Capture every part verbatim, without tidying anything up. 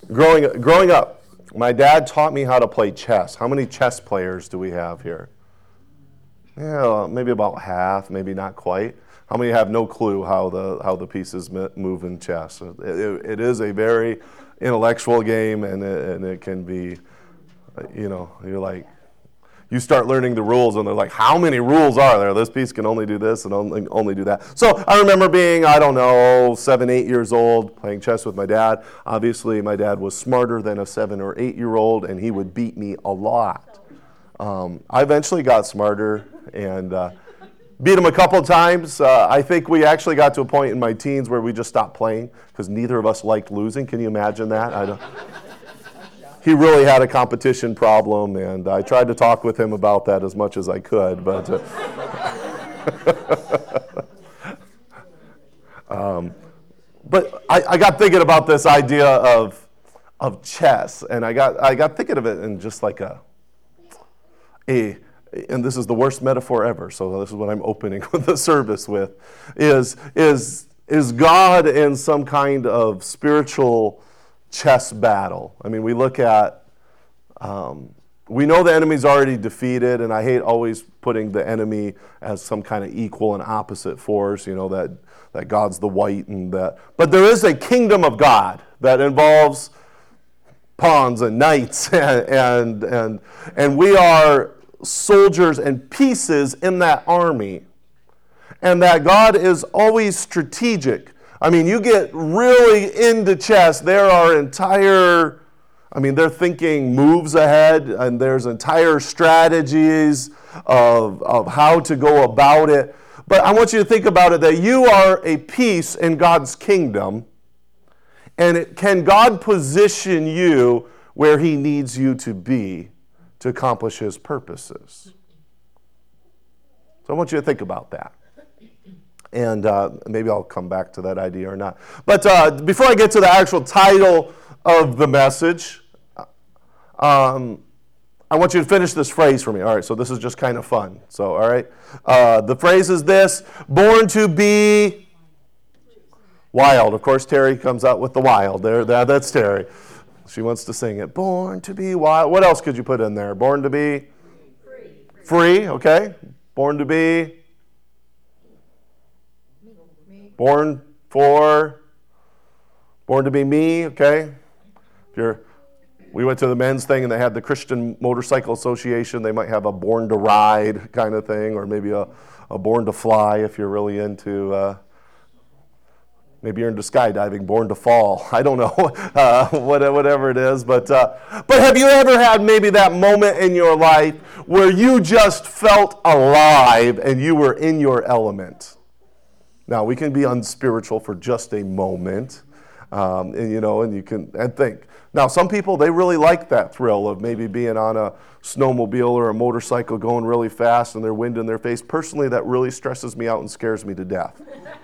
growing growing up, my dad taught me how to play chess. How many chess players do we have here? Yeah, maybe about half, maybe not quite. How many have no clue how the how the pieces move in chess? It, it, it is a very intellectual game, and it, and it can be, you know, you're like, you start learning the rules, and they're like, how many rules are there? This piece can only do this and only only do that. So I remember being, I don't know, seven, eight years old, playing chess with my dad. Obviously, my dad was smarter than a seven or eight year old, and he would beat me a lot. Um, I eventually got smarter and uh, beat him a couple of times. Uh, I think we actually got to a point in my teens where we just stopped playing because neither of us liked losing. Can you imagine that? I don't. He really had a competition problem, and I tried to talk with him about that as much as I could. But uh, um, but I, I got thinking about this idea of of chess, and I got I got thinking of it in just like a a. And this is the worst metaphor ever, so this is what I'm opening the service with, is, is, is God in some kind of spiritual chess battle. I mean, we look at, um, we know the enemy's already defeated, and I hate always putting the enemy as some kind of equal and opposite force, you know, that, that God's the white and that. But there is a kingdom of God that involves pawns and knights, and and and, and we are soldiers and pieces in that army, and that God is always strategic. I mean, you get really into chess, there are entire, I mean, they're thinking moves ahead, and there's entire strategies of, of how to go about it. But I want you to think about it that you are a piece in God's kingdom, and it, can God position you where He needs you to be to accomplish His purposes? So I want you to think about that. And uh, maybe I'll come back to that idea or not. But uh, before I get to the actual title of the message, um, I want you to finish this phrase for me. All right, so this is just kind of fun. So, all right. Uh, the phrase is this: born to be wild. Of course, Terry comes out with the wild. There, that, that's Terry. She wants to sing it. Born to be wild. What else could you put in there? Born to be free. Free, okay. Born to be me. Born for born to be me, okay. If you're we went to the men's thing and they had the Christian Motorcycle Association. They might have a born to ride kind of thing, or maybe a, a born to fly if you're really into uh, maybe you're into skydiving, born to fall. I don't know, uh, whatever it is. But uh, but have you ever had maybe that moment in your life where you just felt alive and you were in your element? Now, we can be unspiritual for just a moment, um, and you know, and you can and think. Now, some people, they really like that thrill of maybe being on a snowmobile or a motorcycle going really fast and there's wind in their face. Personally, that really stresses me out and scares me to death.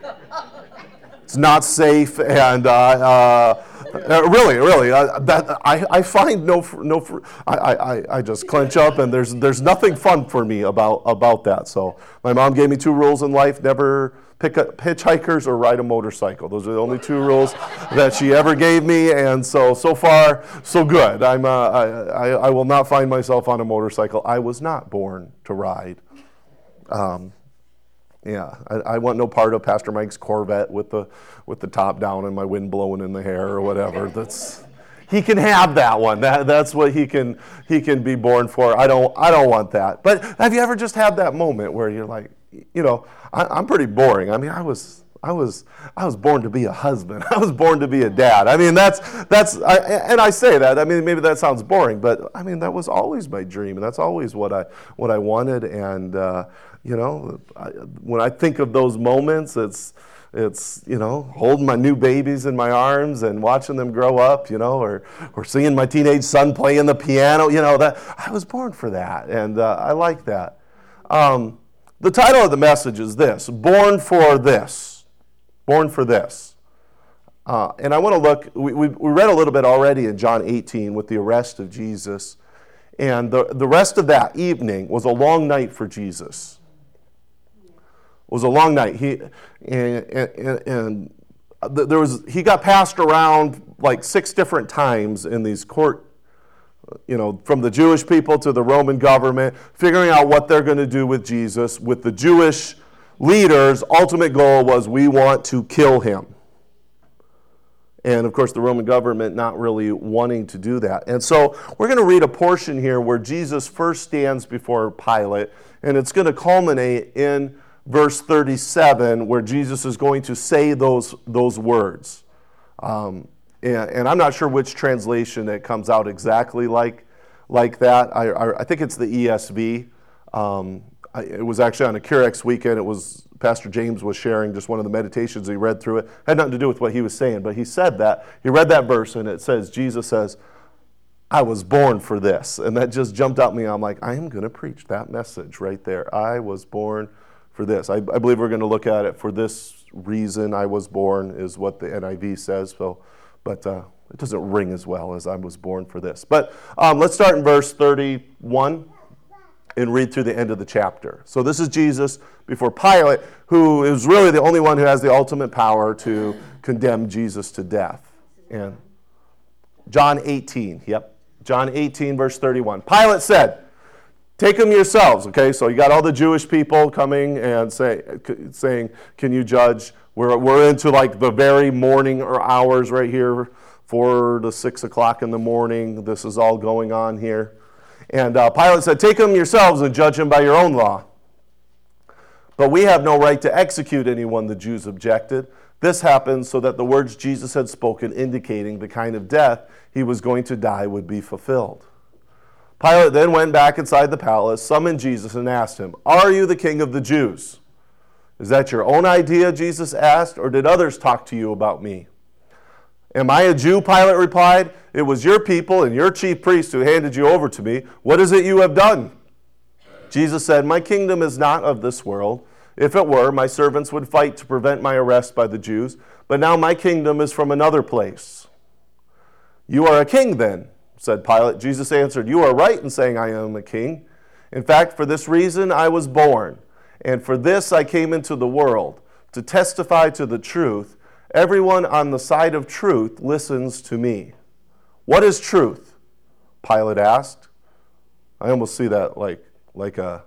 It's not safe, and uh, uh, really, really, uh, that I, I find no, no, I, I, I just clench up, and there's, there's nothing fun for me about, about that. So my mom gave me two rules in life: never pick up hitchhikers or ride a motorcycle. Those are the only two rules that she ever gave me, and so so far so good. I'm, uh, I, I, I will not find myself on a motorcycle. I was not born to ride. Um, Yeah, I, I want no part of Pastor Mike's Corvette with the with the top down and my wind blowing in the hair or whatever. That's he can have that one. That that's what he can he can be born for. I don't I don't want that. But have you ever just had that moment where you're like, you know, I, I'm pretty boring. I mean, I was I was I was born to be a husband. I was born to be a dad. I mean, that's that's I, and I say that. I mean, maybe that sounds boring, but I mean that was always my dream, and that's always what I what I wanted. And uh, you know, I, when I think of those moments, it's it's you know holding my new babies in my arms and watching them grow up, you know, or or seeing my teenage son playing the piano. You know, that I was born for that, and uh, I like that. Um, the title of the message is this: Born for This. Born for this. Uh, and I want to look, we, we, we read a little bit already in John eighteen with the arrest of Jesus. And the, the rest of that evening was a long night for Jesus. It was a long night. He and, and, and there was he got passed around like six different times in these court, you know, from the Jewish people to the Roman government, figuring out what they're going to do with Jesus. With the Jewish leaders, ultimate goal was we want to kill him. And of course, the Roman government not really wanting to do that. And so we're going to read a portion here where Jesus first stands before Pilate, and it's going to culminate in verse thirty-seven, where Jesus is going to say those, those words. Um, and, and I'm not sure which translation it comes out exactly like, like that. I, I, I think it's the E S V. Um, I, it was actually on a Curex weekend. It was Pastor James was sharing just one of the meditations. He read through it. It had nothing to do with what he was saying, but he said that. He read that verse, and it says, Jesus says, I was born for this. And that just jumped out at me. I'm like, I am going to preach that message right there. I was born for this. I, I believe we're going to look at it for this reason I was born is what the N I V says. So, but uh, it doesn't ring as well as I was born for this. But um, let's start in verse thirty-one and read through the end of the chapter. So this is Jesus before Pilate, who is really the only one who has the ultimate power to condemn Jesus to death. And John eighteen, yep. John eighteen, verse thirty-one. Pilate said, take them yourselves. Okay, so you got all the Jewish people coming and say, saying, can you judge? We're, we're into like the very morning or hours right here, four to six o'clock in the morning. This is all going on here. And uh, Pilate said, take them yourselves and judge them by your own law. But we have no right to execute anyone, the Jews objected. This happened so that the words Jesus had spoken, indicating the kind of death he was going to die, would be fulfilled. Pilate then went back inside the palace, summoned Jesus, and asked him, are you the king of the Jews? Is that your own idea, Jesus asked, or did others talk to you about me? Am I a Jew? Pilate replied. It was your people and your chief priest who handed you over to me. What is it you have done? Jesus said, my kingdom is not of this world. If it were, my servants would fight to prevent my arrest by the Jews, but now my kingdom is from another place. You are a king then, said Pilate. Jesus answered, you are right in saying I am a king. In fact, for this reason I was born, and for this I came into the world, to testify to the truth. Everyone on the side of truth listens to me. What is truth? Pilate asked. I almost see that like, like a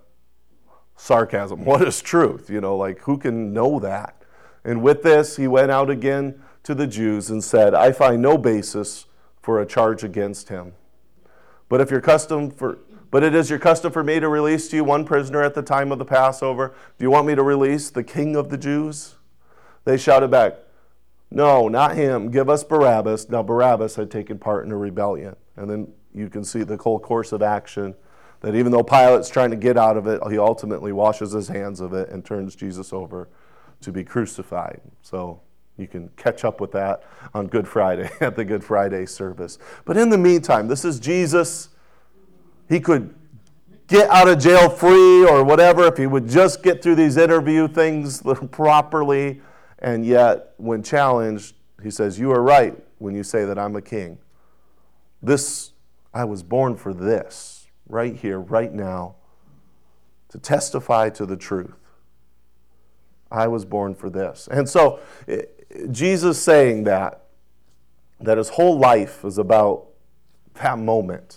sarcasm. What is truth? You know, like who can know that? And with this, he went out again to the Jews and said, I find no basis for a charge against him. But if your custom for but it is your custom for me to release to you one prisoner at the time of the Passover. Do you want me to release the king of the Jews? They shouted back, no, not him. Give us Barabbas. Now Barabbas had taken part in a rebellion. And then you can see the whole course of action, that even though Pilate's trying to get out of it, he ultimately washes his hands of it and turns Jesus over to be crucified. So you can catch up with that on Good Friday, at the Good Friday service. But in the meantime, this is Jesus. He could get out of jail free or whatever if he would just get through these interview things properly. And yet, when challenged, he says, you are right when you say that I'm a king. This, I was born for this, right here, right now, to testify to the truth. I was born for this. And so, Jesus saying that, that his whole life is about that moment,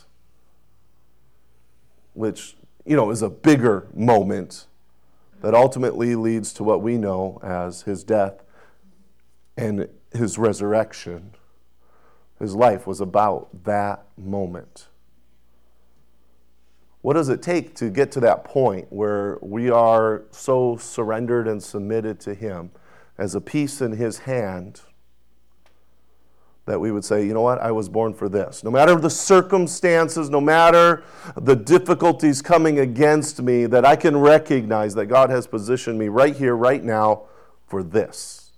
which, you know, is a bigger moment that ultimately leads to what we know as his death and his resurrection. His life was about that moment. What does it take to get to that point where we are so surrendered and submitted to him as a piece in his hand that we would say, you know what, I was born for this. No matter the circumstances, no matter the difficulties coming against me, that I can recognize that God has positioned me right here, right now, for this.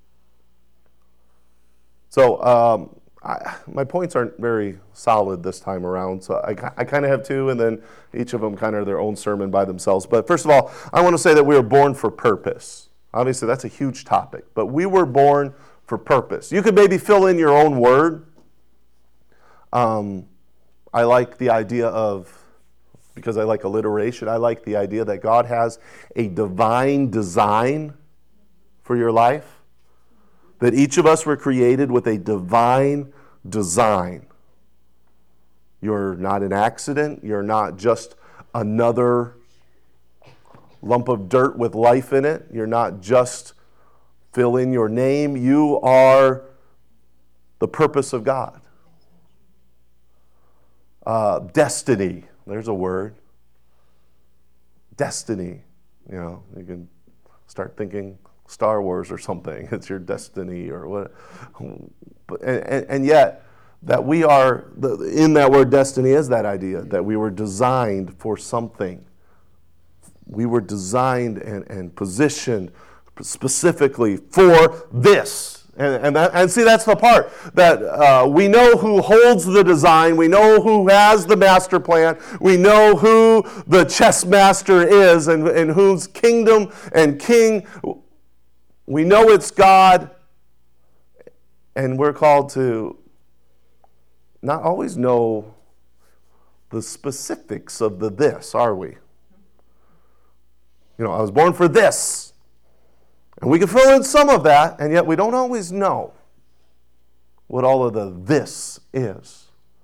So um, I, my points aren't very solid this time around, so I, I kind of have two, and then each of them kind of are their own sermon by themselves. But first of all, I want to say that we were born for purpose. Obviously, that's a huge topic, but we were born for purpose. You could maybe fill in your own word. Um, I like the idea of, because I like alliteration, I like the idea that God has a divine design for your life. that each of us were created with a divine design. You're not an accident. You're not just another lump of dirt with life in it. You're not just fill in your name. You are the purpose of God. Uh, destiny. There's a word. Destiny. You know, you can start thinking Star Wars or something. It's your destiny or what. But, and, and yet, that we are, in that word destiny is that idea that we were designed for something. We were designed and, and positioned specifically for this. And, and, that, and see, that's the part that uh, we know who holds the design. We know who has the master plan. We know who the chess master is and, and whose kingdom and king. We know it's God. And we're called to not always know the specifics of the this, are we? You know, I was born for this. And we can fill in some of that, and yet we don't always know what all of the this is.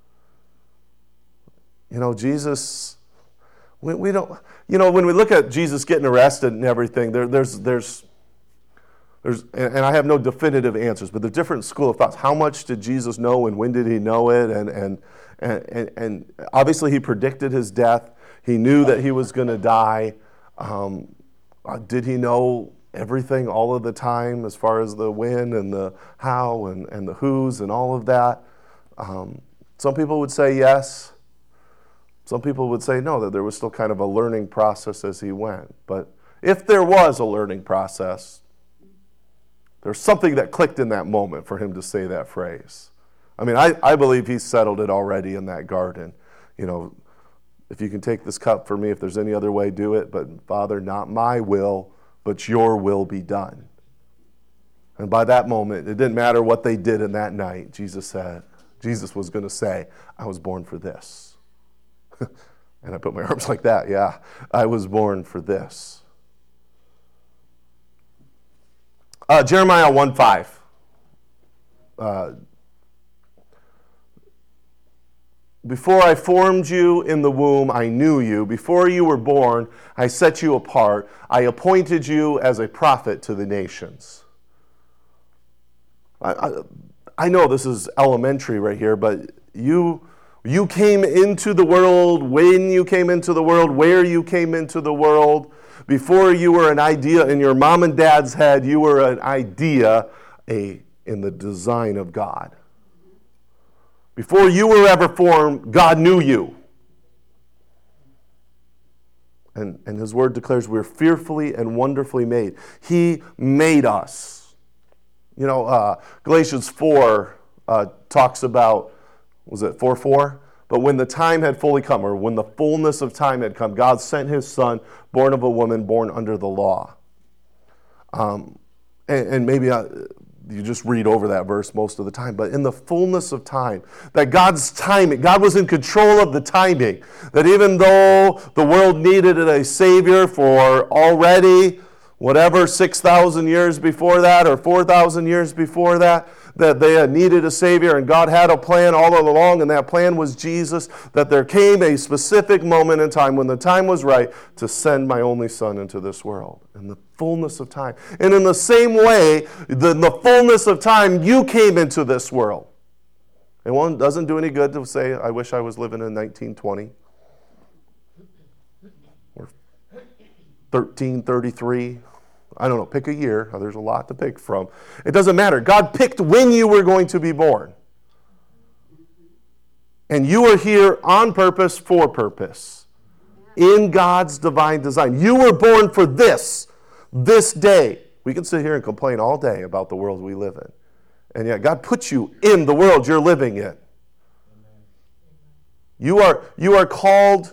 You know, Jesus, we, we don't, you know, when we look at Jesus getting arrested and everything, there, there's, there's, there's, and I have no definitive answers, but there's different school of thoughts. How much did Jesus know and when did he know it? And, and, and, and obviously he predicted his death. He knew that he was going to die. Um, uh, did he know everything all of the time as far as the when and the how and, and the who's and all of that? Um, some people would say yes. Some people would say no, that there was still kind of a learning process as he went. But if there was a learning process, there's something that clicked in that moment for him to say that phrase. I mean, I, I believe he settled it already in that garden. You know, if you can take this cup for me, if there's any other way, do it. But Father, not my will, but your will be done. And by that moment, it didn't matter what they did in that night. Jesus said, Jesus was going to say, I was born for this. And I put my arms like that. Yeah, I was born for this. Uh, Jeremiah one five. Uh, Before I formed you in the womb, I knew you. Before you were born, I set you apart. I appointed you as a prophet to the nations. I, I, I know this is elementary right here, but you, you came into the world when you came into the world, where you came into the world. Before you were an idea in your mom and dad's head, you were an idea a, in the design of God. Before you were ever formed, God knew you. And, and his word declares we're fearfully and wonderfully made. He made us. You know, uh, Galatians four uh, talks about, was it four four? But when the time had fully come, or when the fullness of time had come, God sent his son, born of a woman, born under the law. Um, and, and maybe I... You just read over that verse most of the time. But in the fullness of time, that God's timing, God was in control of the timing. That even though the world needed a Savior for already, whatever, six thousand years before that or four thousand years before that, that they had needed a Savior, and God had a plan all along, and that plan was Jesus, that there came a specific moment in time when the time was right to send my only Son into this world. In the fullness of time. And in the same way, the, in the fullness of time, you came into this world. It won't, doesn't do any good to say, I wish I was living in nineteen twenty or thirteen thirty-three. I don't know, pick a year. There's a lot to pick from. It doesn't matter. God picked when you were going to be born. And you are here on purpose, for purpose. In God's divine design. You were born for this, this day. We can sit here and complain all day about the world we live in. And yet God put you in the world you're living in. You are, you are called...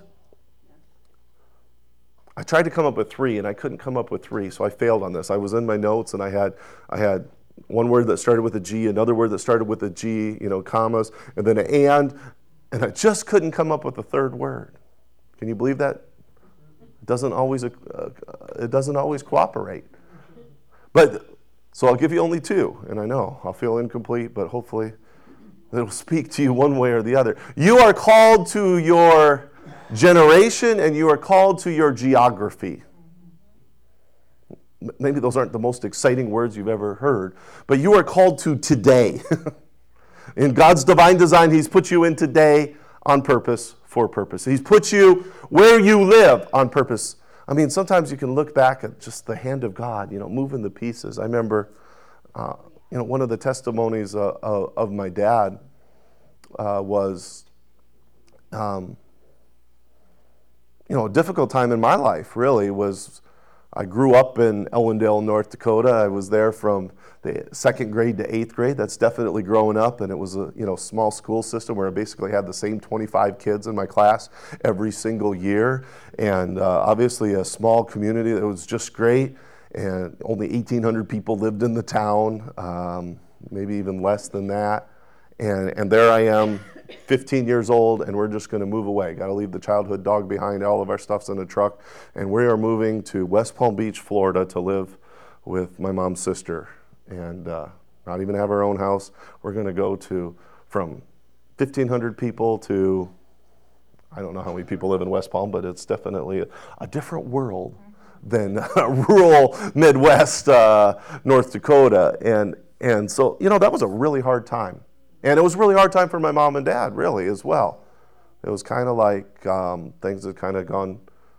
I tried to come up with three, and I couldn't come up with three, so I failed on this. I was in my notes, and I had I had one word that started with a G, another word that started with a G, you know, commas, and then an and, and I just couldn't come up with a third word. Can you believe that? It doesn't always uh, it doesn't always cooperate. But So I'll give you only two, and I know I'll feel incomplete, but hopefully it'll speak to you one way or the other. You are called to your generation, and you are called to your geography. Maybe those aren't the most exciting words you've ever heard, but you are called to today. In God's divine design, He's put you in today on purpose, for purpose. He's put you where you live on purpose. I mean, sometimes you can look back at just the hand of God, you know, moving the pieces. I remember, uh, you know, one of the testimonies uh, of, of my dad uh, was, um, you know, a difficult time in my life, really, was I grew up in Ellendale, North Dakota. I was there from the second grade to eighth grade. That's definitely growing up, and it was a you know small school system where I basically had the same twenty-five kids in my class every single year, and uh, obviously a small community that was just great. And only eighteen hundred people lived in the town, um, maybe even less than that. And and there I am, fifteen years old, and we're just going to move away. Got to leave the childhood dog behind. All of our stuff's in a truck, and we are moving to West Palm Beach, Florida, to live with my mom's sister, and uh, not even have our own house. We're going to go to from fifteen hundred people to I don't know how many people live in West Palm, but it's definitely a, a different world than uh, rural Midwest uh, North Dakota, and and so you know that was a really hard time. And it was a really hard time for my mom and dad, really, as well. It was kind of like um, things had kind of gone,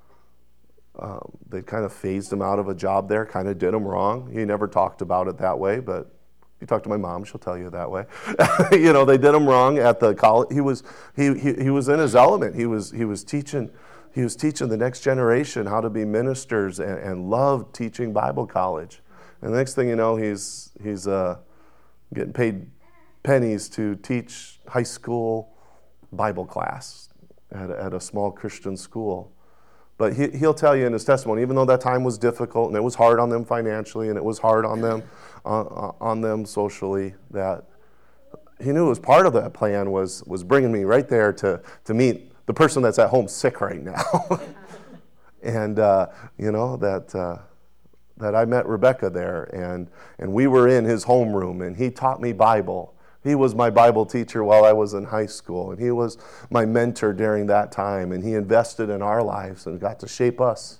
um, they kind of phased him out of a job there, kind of did him wrong. He never talked about it that way, but if you talk to my mom, she'll tell you that way. You know, they did him wrong at the college. He was he, he he was in his element. He was he was teaching he was teaching the next generation how to be ministers and, and loved teaching Bible college. And the next thing you know, he's he's uh, getting paid pennies to teach high school Bible class at a, at a small Christian school. But he, he'll tell you in his testimony, even though that time was difficult and it was hard on them financially and it was hard on them uh, on them socially, that he knew it was part of that plan was was bringing me right there to to meet the person that's at home sick right now. And uh, you know that. Uh, that I met Rebecca there, and and we were in his homeroom, and he taught me Bible. He was my Bible teacher while I was in high school, and he was my mentor during that time, and he invested in our lives and got to shape us.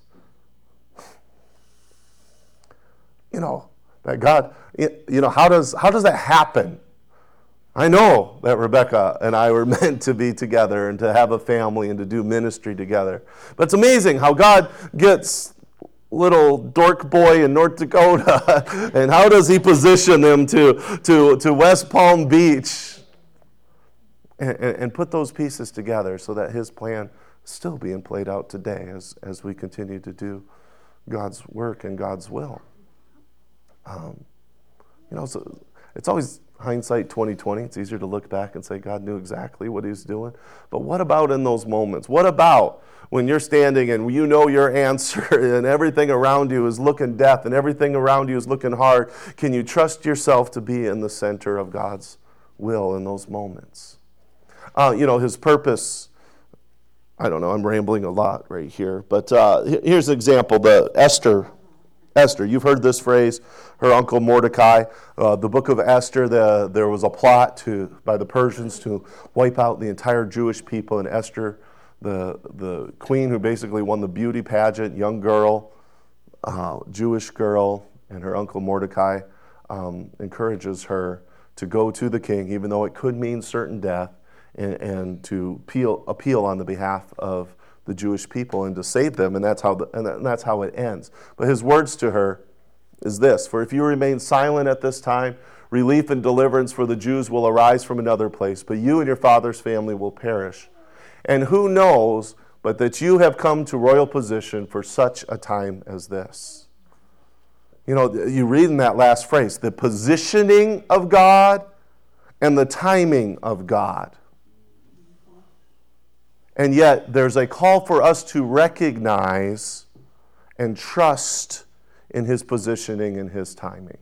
You know, that God, you know, how does how does that happen? I know that Rebecca and I were meant to be together and to have a family and to do ministry together. But it's amazing how God gets little dork boy in North Dakota, and how does he position them to, to, to West Palm Beach and, and put those pieces together so that his plan is still being played out today as, as we continue to do God's work and God's will. Um, you know, so it's always hindsight twenty twenty. It's easier to look back and say God knew exactly what he was doing. But what about in those moments? What about when you're standing and you know your answer and everything around you is looking death and everything around you is looking hard? Can you trust yourself to be in the center of God's will in those moments? Uh, you know, his purpose, I don't know, I'm rambling a lot right here, but uh, here's an example. The Esther, Esther, you've heard this phrase, her uncle Mordecai. Uh, the book of Esther, the, there was a plot to by the Persians to wipe out the entire Jewish people, and Esther, the the queen who basically won the beauty pageant, young girl, uh, Jewish girl, and her uncle Mordecai um, encourages her to go to the king, even though it could mean certain death, and, and to appeal, appeal on the behalf of the Jewish people and to save them, and that's how the, and that's how it ends. But his words to her is this: "For if you remain silent at this time, relief and deliverance for the Jews will arise from another place, but you and your father's family will perish. And who knows but that you have come to royal position for such a time as this." You know, you read in that last phrase, the positioning of God and the timing of God. And yet there's a call for us to recognize and trust in his positioning and his timing.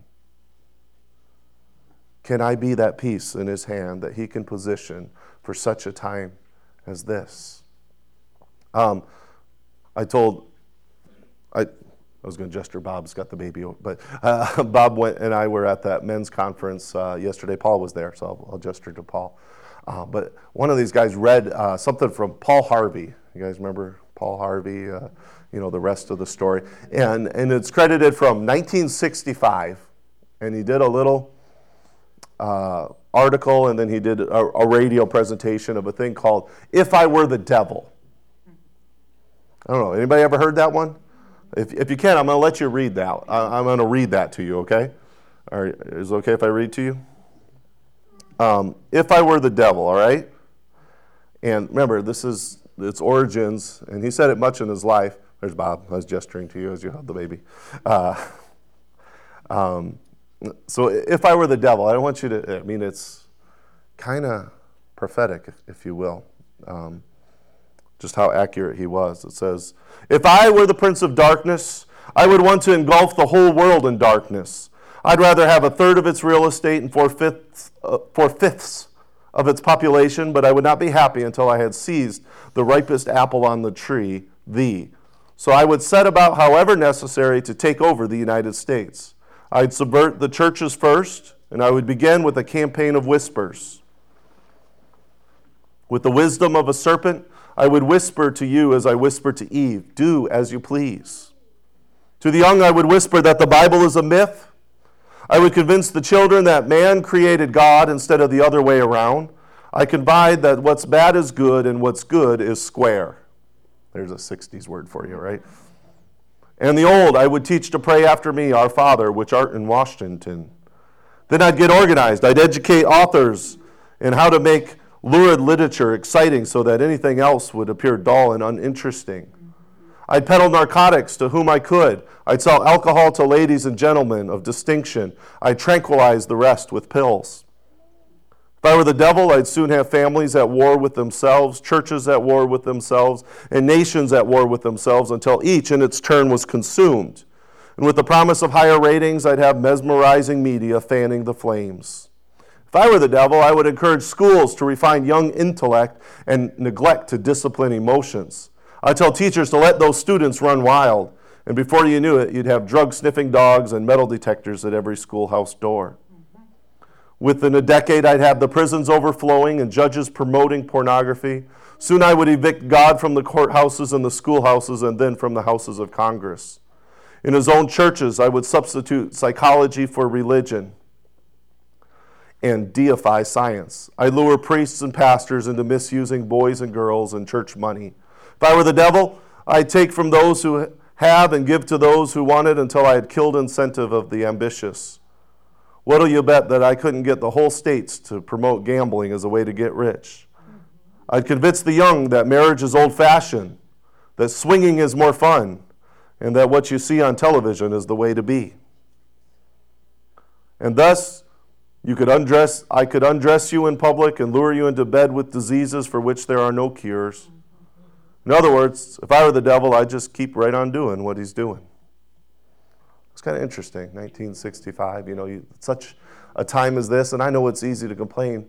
Can I be that piece in his hand that he can position for such a time as this? Um, I told, I I was going to gesture. Bob's got the baby, but uh, Bob went and I were at that men's conference uh, yesterday. Paul was there, so I'll, I'll gesture to Paul. Uh, but one of these guys read uh, something from Paul Harvey. You guys remember Paul Harvey? Uh, you know the rest of the story, and and it's credited from nineteen sixty-five, and he did a little uh, article, and then he did a, a radio presentation of a thing called "If I Were the Devil." I don't know. Anybody ever heard that one? If, if you can, I'm going to let you read that. I, I'm going to read that to you, okay? All right, is it okay if I read to you? Um, if I were the devil, all right? And remember, this is its origins, and he said it much in his life. There's Bob. I was gesturing to you as you held the baby. Uh, um, so if I were the devil, I don't want you to, I mean, it's kind of prophetic, if, if you will. Um, just how accurate he was. It says, if I were the prince of darkness, I would want to engulf the whole world in darkness. I'd rather have a third of its real estate and four-fifths, uh, four-fifths of its population, but I would not be happy until I had seized the ripest apple on the tree, thee. So I would set about, however necessary, to take over the United States. I'd subvert the churches first, and I would begin with a campaign of whispers. With the wisdom of a serpent, I would whisper to you as I whispered to Eve, do as you please. To the young I would whisper that the Bible is a myth. I would convince the children that man created God instead of the other way around. I confide that what's bad is good and what's good is square. There's a sixties word for you, right? And the old I would teach to pray after me, our Father, which art in Washington. Then I'd get organized. I'd educate authors in how to make lurid literature exciting so that anything else would appear dull and uninteresting. I'd peddle narcotics to whom I could. I'd sell alcohol to ladies and gentlemen of distinction. I'd tranquilize the rest with pills. If I were the devil, I'd soon have families at war with themselves, churches at war with themselves, and nations at war with themselves until each in its turn was consumed. And with the promise of higher ratings, I'd have mesmerizing media fanning the flames. If I were the devil, I would encourage schools to refine young intellect and neglect to discipline emotions. I'd tell teachers to let those students run wild, and before you knew it, you'd have drug-sniffing dogs and metal detectors at every schoolhouse door. Mm-hmm. Within a decade, I'd have the prisons overflowing and judges promoting pornography. Soon I would evict God from the courthouses and the schoolhouses and then from the houses of Congress. In his own churches, I would substitute psychology for religion and deify science. I lure priests and pastors into misusing boys and girls and church money. If I were the devil, I'd take from those who have and give to those who want it until I had killed incentive of the ambitious. What'll you bet that I couldn't get the whole states to promote gambling as a way to get rich? I'd convince the young that marriage is old-fashioned, that swinging is more fun, and that what you see on television is the way to be. And thus, You could undress, I could undress you in public and lure you into bed with diseases for which there are no cures. In other words, if I were the devil, I'd just keep right on doing what he's doing. It's kind of interesting, nineteen sixty-five, you know, you, such a time as this, and I know it's easy to complain,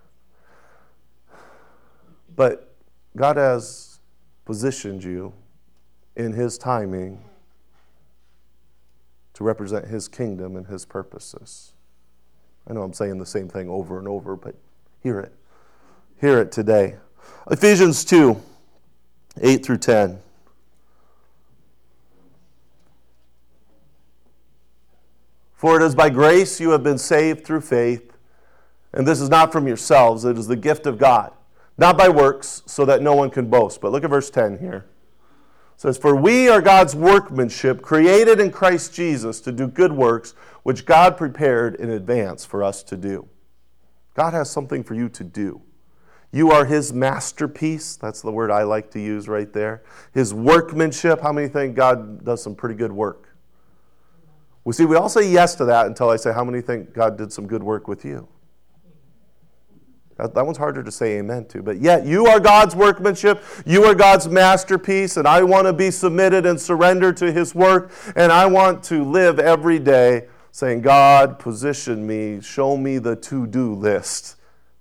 but God has positioned you in his timing to represent his kingdom and his purposes. I know I'm saying the same thing over and over, but hear it. Hear it today. Ephesians two, eight through ten. For it is by grace you have been saved through faith, and this is not from yourselves, it is the gift of God, not by works, so that no one can boast. But look at verse ten here. It says, for we are God's workmanship, created in Christ Jesus to do good works, which God prepared in advance for us to do. God has something for you to do. You are his masterpiece. That's the word I like to use right there. His workmanship. How many think God does some pretty good work? Well, see, we all say yes to that until I say, how many think God did some good work with you? That, that one's harder to say amen to. But yet, you are God's workmanship. You are God's masterpiece. And I want to be submitted and surrendered to his work. And I want to live every day saying, God, position me. Show me the to-do list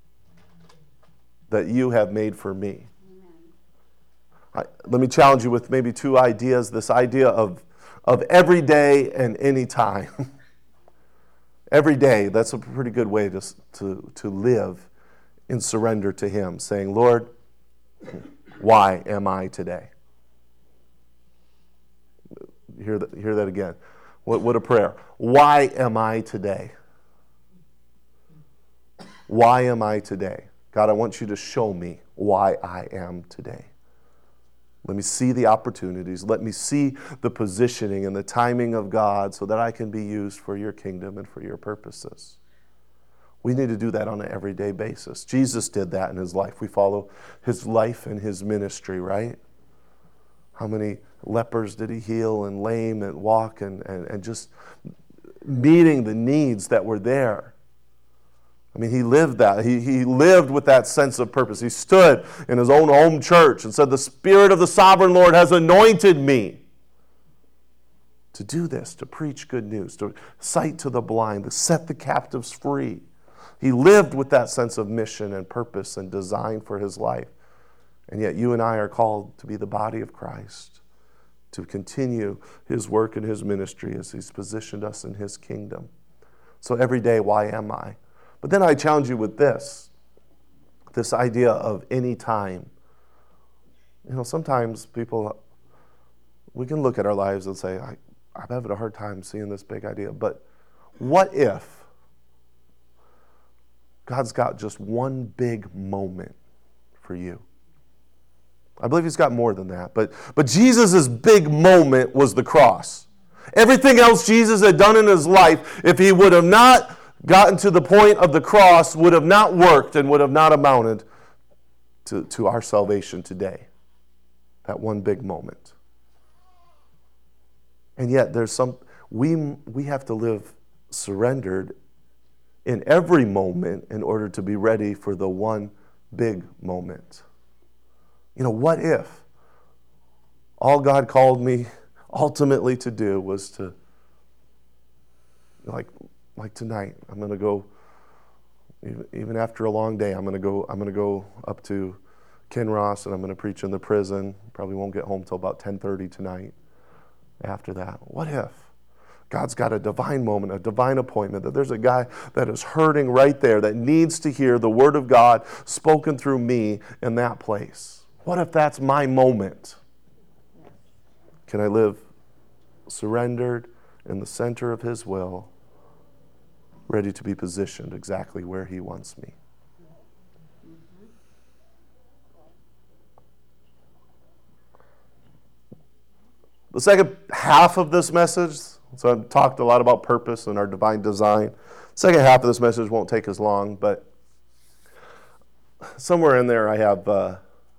that you have made for me. I, let me challenge you with maybe two ideas. This idea of, of every day and any time. Every day, that's a pretty good way to, to, to live in surrender to Him, saying, Lord, why am I today? Hear that, hear that again. What, what a prayer. Why am I today? Why am I today? God, I want you to show me why I am today. Let me see the opportunities. Let me see the positioning and the timing of God so that I can be used for your kingdom and for your purposes. We need to do that on an everyday basis. Jesus did that in his life. We follow his life and his ministry, right? How many lepers did he heal and lame and walk and, and, and just meeting the needs that were there. I mean, he lived that. He, he lived with that sense of purpose. He stood in his own home church and said, the Spirit of the Sovereign Lord has anointed me to do this, to preach good news, to sight to the blind, to set the captives free. He lived with that sense of mission and purpose and design for his life. And yet you and I are called to be the body of Christ, to continue his work and his ministry as he's positioned us in his kingdom. So every day, why am I? But then I challenge you with this, this idea of any time. You know, sometimes people, we can look at our lives and say, I, I'm having a hard time seeing this big idea. But what if God's got just one big moment for you? I believe he's got more than that. But, but Jesus' big moment was the cross. Everything else Jesus had done in his life, if he would have not gotten to the point of the cross, would have not worked and would have not amounted to, to our salvation today. That one big moment. And yet there's some, we, we have to live surrendered in every moment in order to be ready for the one big moment. You know, what if all God called me ultimately to do was to, like, like tonight, I'm going to go, even, even after a long day, I'm going to go, I'm going to go up to Kinross and I'm going to preach in the prison. Probably won't get home till about ten thirty tonight. After that, what if God's got a divine moment, a divine appointment, that there's a guy that is hurting right there that needs to hear the word of God spoken through me in that place? What if that's my moment? Can I live surrendered in the center of his will, ready to be positioned exactly where he wants me? The second half of this message, so I've talked a lot about purpose and our divine design. The second half of this message won't take as long, but somewhere in there I have uh,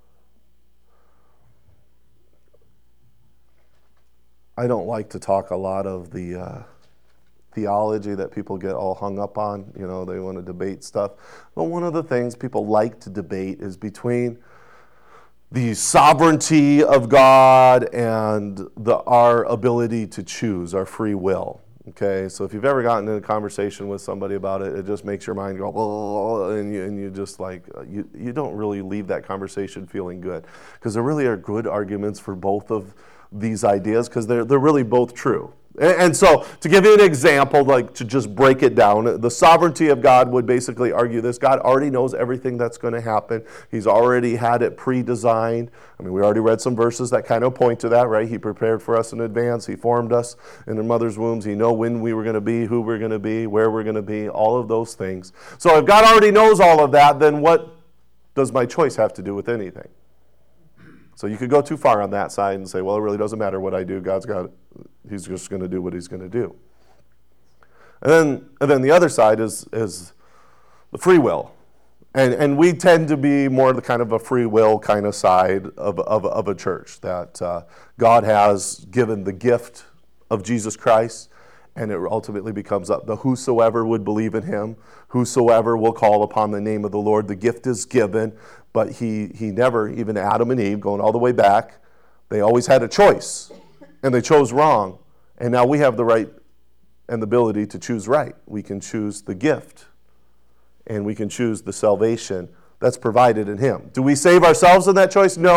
I don't like to talk a lot of the uh, theology that people get all hung up on. You know, they want to debate stuff. But one of the things people like to debate is between the sovereignty of God and the, our ability to choose, our free will. Okay, so if you've ever gotten in a conversation with somebody about it, it just makes your mind go, oh, and you and you just like you you don't really leave that conversation feeling good, because there really are good arguments for both of these ideas, because they're they're really both true. And, and so to give you an example, like to just break it down, the sovereignty of God would basically argue this: God already knows everything that's going to happen. He's already had it pre-designed. I mean, we already read some verses that kind of point to that, right? He prepared for us in advance. He formed us in our mother's wombs. He knew when we were going to be, who we're going to be, where we're going to be, all of those things. So if God already knows all of that, then what does my choice have to do with anything? So you could go too far on that side and say, well, it really doesn't matter what I do. God's got it. He's just going to do what he's going to do. And then, and then the other side is, is the free will. And, and we tend to be more the kind of a free will kind of side of, of, of a church, that uh, God has given the gift of Jesus Christ, and it ultimately becomes up the whosoever would believe in him, whosoever will call upon the name of the Lord. The gift is given, but he, he never, even Adam and Eve, going all the way back, they always had a choice, and they chose wrong. And now we have the right and the ability to choose right. We can choose the gift, and we can choose the salvation that's provided in him. Do we save ourselves in that choice? No.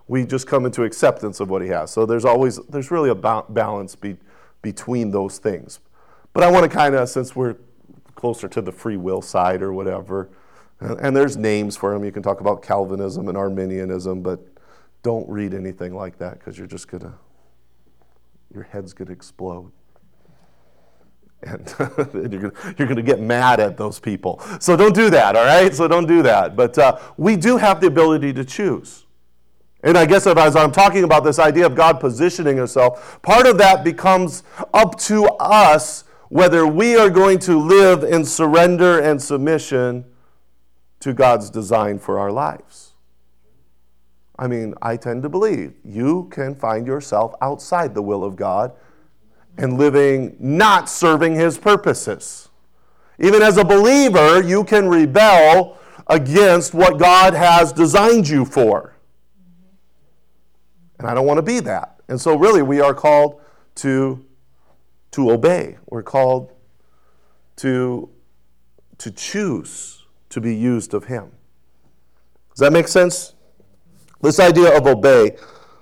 We just come into acceptance of what he has. So there's always, there's really a ba- balance be, between those things. But I want to kind of, since we're closer to the free will side or whatever, and, and there's names for them. You can talk about Calvinism and Arminianism, but don't read anything like that because you're just going to, your head's going to explode. And you're going to get mad at those people. So don't do that, all right? So don't do that. But uh, we do have the ability to choose. And I guess as I'm talking about this idea of God positioning himself, part of that becomes up to us whether we are going to live in surrender and submission to God's design for our lives. I mean, I tend to believe you can find yourself outside the will of God and living not serving his purposes. Even as a believer, you can rebel against what God has designed you for. And I don't want to be that. And so really we are called to, to obey. We're called to, to choose to be used of him. Does that make sense? This idea of obey,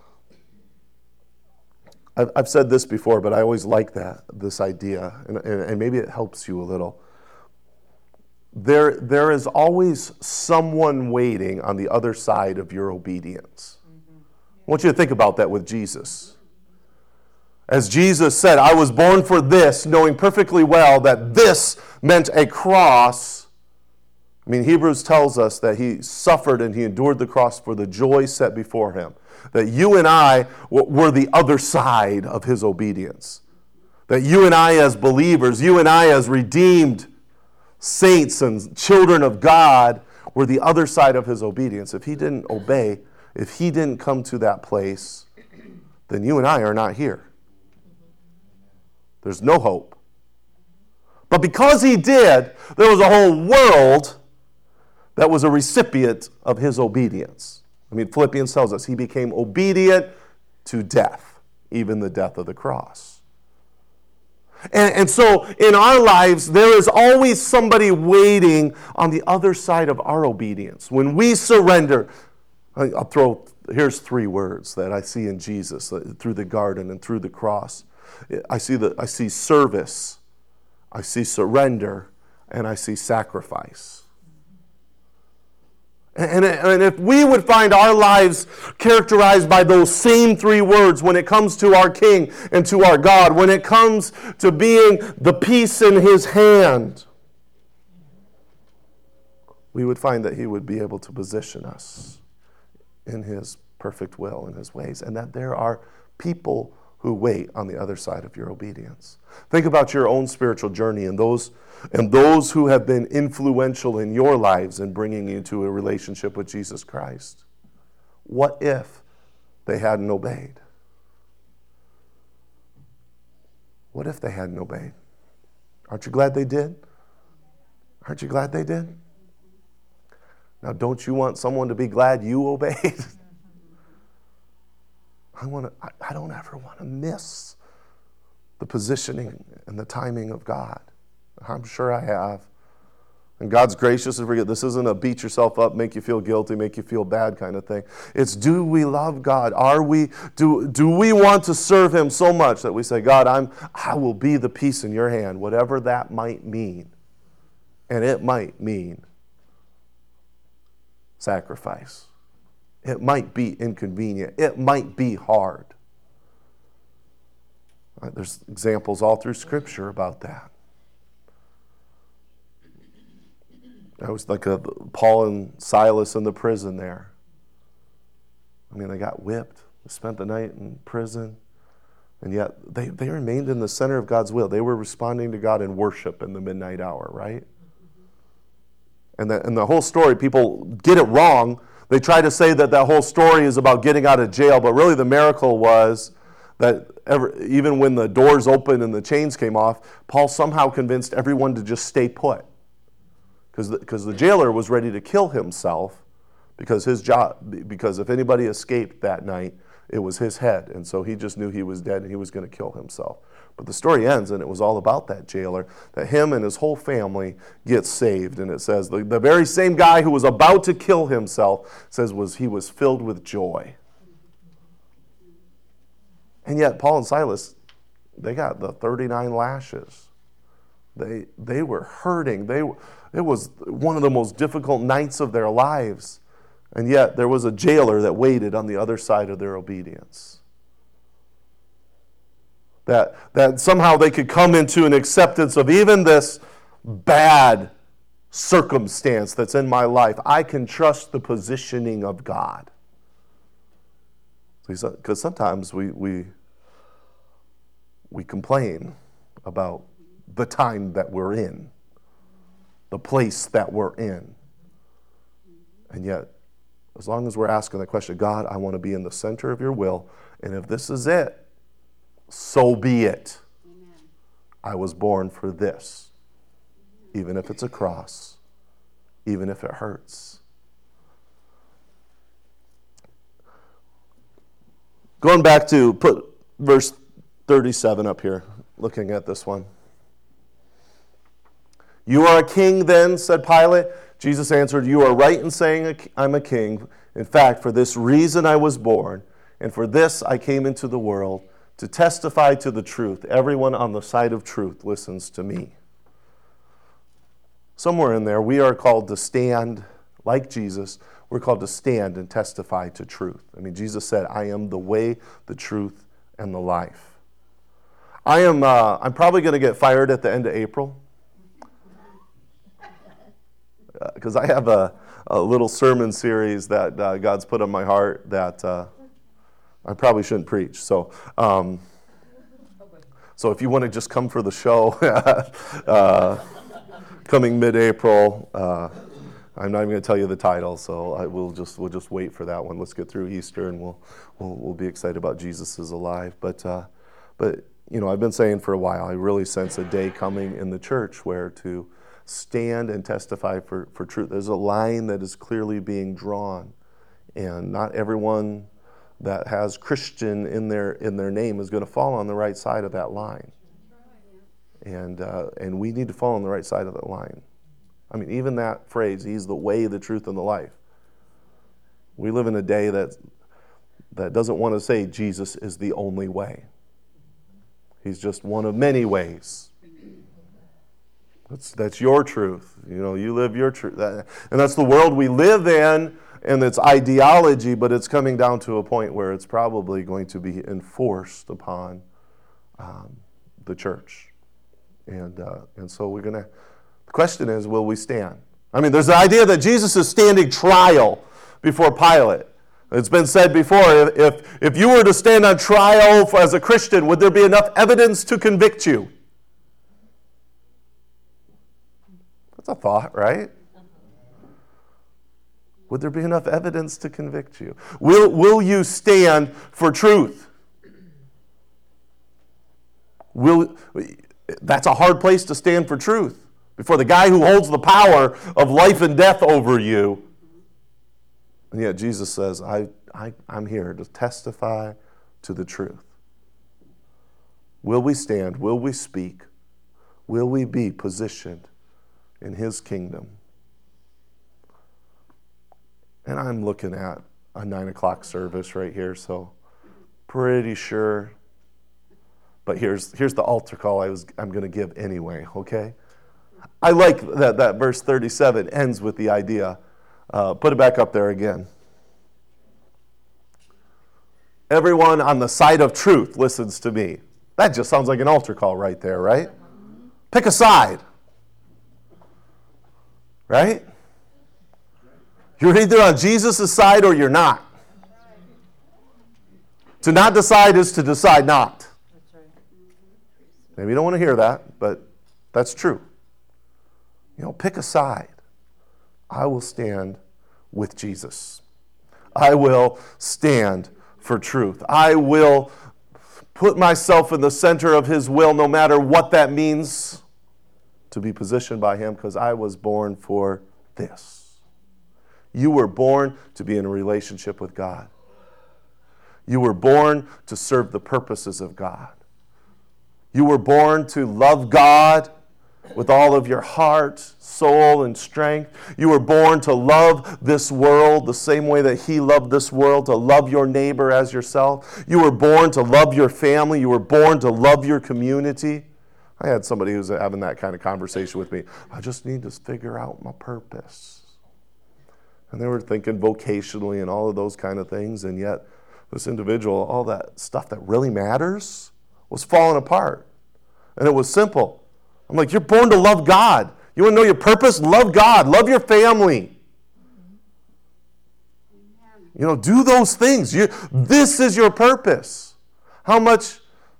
I've, I've said this before, but I always like that, this idea, and, and, and maybe it helps you a little. There, there is always someone waiting on the other side of your obedience. Mm-hmm. I want you to think about that with Jesus. As Jesus said, I was born for this, knowing perfectly well that this meant a cross. I mean, Hebrews tells us that he suffered and he endured the cross for the joy set before him. That you and I were the other side of his obedience. That you and I as believers, you and I as redeemed saints and children of God were the other side of his obedience. If he didn't obey, if he didn't come to that place, then you and I are not here. There's no hope. But because he did, there was a whole world that was a recipient of his obedience. I mean, Philippians tells us he became obedient to death, even the death of the cross. And, and so in our lives, there is always somebody waiting on the other side of our obedience. When we surrender, I'll throw, here's three words that I see in Jesus through the garden and through the cross. I see the, I see service, I see surrender, and I see sacrifice. And, and if we would find our lives characterized by those same three words when it comes to our King and to our God, when it comes to being the peace in his hand, we would find that he would be able to position us in his perfect will and his ways, and that there are people who wait on the other side of your obedience. Think about your own spiritual journey and those and those who have been influential in your lives in bringing you to a relationship with Jesus Christ. What if they hadn't obeyed? What if they hadn't obeyed? Aren't you glad they did? Aren't you glad they did? Now, don't you want someone to be glad you obeyed? I want to. I, I don't ever want to miss the positioning and the timing of God. I'm sure I have. And God's gracious and forget. This isn't a beat yourself up, make you feel guilty, make you feel bad kind of thing. It's, do we love God? Are we? Do do we want to serve him so much that we say, God, I'm I will be the peace in your hand, whatever that might mean. And it might mean sacrifice. It might be inconvenient. It might be hard. Right, there's examples all through Scripture about that. I was like a, Paul and Silas in the prison there. I mean, they got whipped. They spent the night in prison. And yet they, they remained in the center of God's will. They were responding to God in worship in the midnight hour, right? And the, and the whole story, people get it wrong. They try to say that that whole story is about getting out of jail, but really the miracle was that ever, even when the doors opened and the chains came off, Paul somehow convinced everyone to just stay put. Because the, because the jailer was ready to kill himself because his job, because if anybody escaped that night, it was his head. And so he just knew he was dead and he was going to kill himself. But the story ends, and it was all about that jailer, that him and his whole family get saved. And it says the, the very same guy who was about to kill himself says was he was filled with joy. And yet Paul and Silas, they got the thirty-nine lashes. They, they were hurting. They, it was one of the most difficult nights of their lives. And yet there was a jailer that waited on the other side of their obedience. That, that somehow they could come into an acceptance of even this bad circumstance that's in my life. I can trust the positioning of God. Because sometimes we, we, we complain about the time that we're in, the place that we're in. And yet, as long as we're asking the question, God, I want to be in the center of your will, and if this is it, so be it. Amen. I was born for this, even if it's a cross, even if it hurts. Going back to put verse thirty-seven up here, looking at this one. You are a king then, said Pilate. Jesus answered, you are right in saying I'm a king. In fact, for this reason I was born, and for this I came into the world, to testify to the truth. Everyone on the side of truth listens to me. Somewhere in there, we are called to stand like Jesus. We're called to stand and testify to truth. I mean, Jesus said, I am the way, the truth, and the life. I am, uh, I'm probably going to get fired at the end of April. Because uh, I have a, a little sermon series that uh, God's put on my heart that uh, I probably shouldn't preach. So um, so if you want to just come for the show, uh, coming mid-April, uh, I'm not even going to tell you the title, so I will just we'll just wait for that one. Let's get through Easter, and we'll we'll, we'll be excited about Jesus is alive. But uh, but you know, I've been saying for a while, I really sense a day coming in the church where to stand and testify for, for truth. There's a line that is clearly being drawn, and not everyone that has Christian in their in their name is going to fall on the right side of that line. And uh, and we need to fall on the right side of that line. I mean, even that phrase, he's the way, the truth, and the life. We live in a day that that doesn't want to say Jesus is the only way. He's just one of many ways. That's that's your truth. You know, you live your truth. And that's the world we live in, and it's ideology, but it's coming down to a point where it's probably going to be enforced upon um, the church. And uh, and so we're going to, the question is, will we stand? I mean, there's the idea that Jesus is standing trial before Pilate. It's been said before, if, if you were to stand on trial for, as a Christian, would there be enough evidence to convict you? That's a thought, right? Would there be enough evidence to convict you? Will, will you stand for truth? Will, that's a hard place to stand for truth before the guy who holds the power of life and death over you. And yet Jesus says, I, I, I'm here to testify to the truth. Will we stand? Will we speak? Will we be positioned in his kingdom? And I'm looking at a nine o'clock service right here, so pretty sure. But here's here's the altar call I was I'm going to give anyway. Okay, I like that that verse thirty-seven ends with the idea. Uh, put it back up there again. Everyone on the side of truth listens to me. That just sounds like an altar call right there, right? Pick a side. Right? You're either on Jesus' side or you're not. To not decide is to decide not. Maybe you don't want to hear that, but that's true. You know, pick a side. I will stand with Jesus. I will stand for truth. I will put myself in the center of his will, no matter what that means, to be positioned by him, because I was born for this. You were born to be in a relationship with God. You were born to serve the purposes of God. You were born to love God with all of your heart, soul, and strength. You were born to love this world the same way that he loved this world, to love your neighbor as yourself. You were born to love your family. You were born to love your community. I had somebody who was having that kind of conversation with me. I just need to figure out my purpose. And they were thinking vocationally and all of those kind of things, and yet this individual, all that stuff that really matters was falling apart. And it was simple. I'm like, you're born to love God. You want to know your purpose? Love God. Love your family. You know, do those things. You, this is your purpose. How much,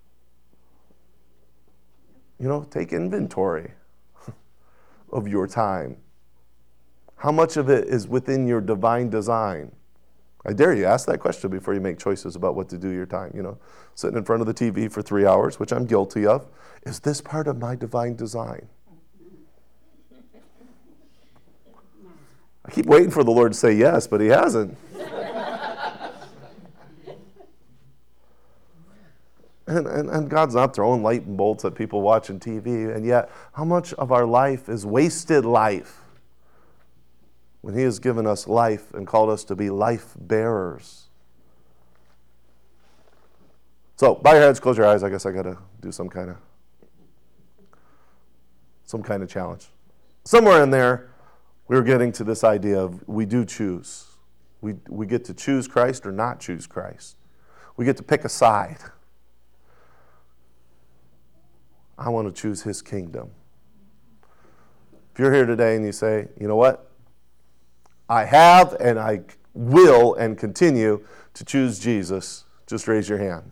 you know, take inventory of your time. How much of it is within your divine design? I dare you, ask that question before you make choices about what to do your time. You know, sitting in front of the T V for three hours, which I'm guilty of. Is this part of my divine design? I keep waiting for the Lord to say yes, but he hasn't. and, and, and God's not throwing lightning bolts at people watching T V, and yet how much of our life is wasted life when he has given us life and called us to be life bearers? So, bow your heads, close your eyes. I guess I got to do some kind of some kind of challenge. Somewhere in there, we were getting to this idea of we do choose. We, we get to choose Christ or not choose Christ. We get to pick a side. I want to choose his kingdom. If you're here today and you say, you know what? I have and I will and continue to choose Jesus, just raise your hand.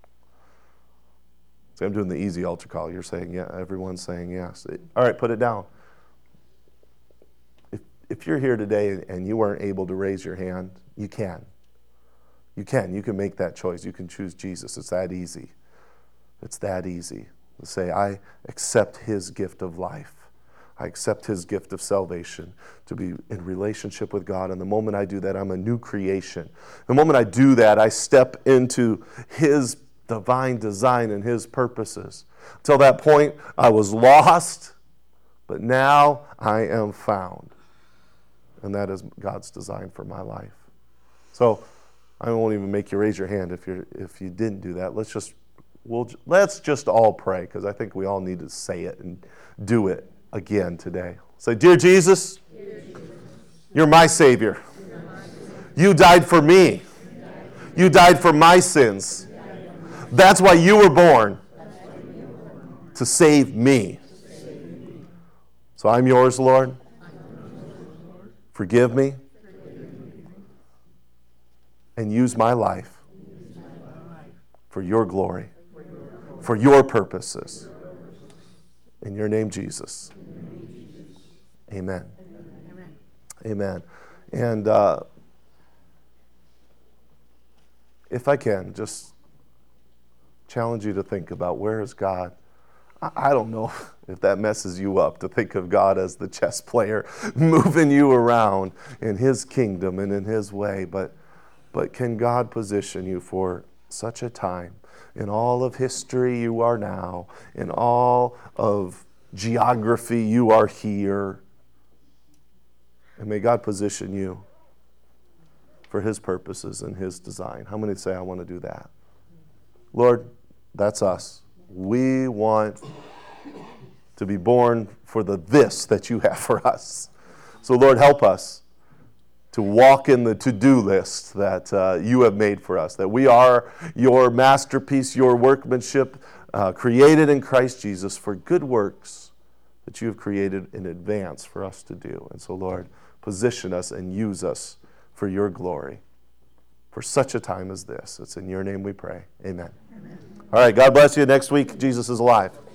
See, I'm doing the easy altar call. You're saying, yeah, everyone's saying yes. All right, put it down. If, if you're here today and you weren't able to raise your hand, you can. You can. You can make that choice. You can choose Jesus. It's that easy. It's that easy to say, I accept his gift of life. I accept his gift of salvation to be in relationship with God. And the moment I do that, I'm a new creation. The moment I do that, I step into his divine design and his purposes. Until that point, I was lost, but now I am found. And that is God's design for my life. So I won't even make you raise your hand if you if you didn't do that. Let's just we'll let's just all pray, because I think we all need to say it and do it again today. Say, Dear Jesus, Dear Jesus, you're my Savior. You're my Savior. You died for me. You died for my sins. That's why you were born, to save me. So I'm yours, Lord. Forgive me and use my life for your glory, for your purposes. In your name, Jesus. Amen. Amen. And uh, if I can, just challenge you to think about, where is God? I don't know if that messes you up to think of God as the chess player moving you around in his kingdom and in his way, but but can God position you for such a time? In all of history you are now, in all of geography you are here, and may God position you for his purposes and his design. How many say, I want to do that? Lord, that's us. We want to be born for the this that you have for us. So Lord, help us to walk in the to-do list that uh, you have made for us, that we are your masterpiece, your workmanship, uh, created in Christ Jesus for good works that you have created in advance for us to do. And so Lord, position us and use us for your glory for such a time as this. It's in your name we pray. Amen. Amen. All right, God bless you. Next week, Jesus is alive.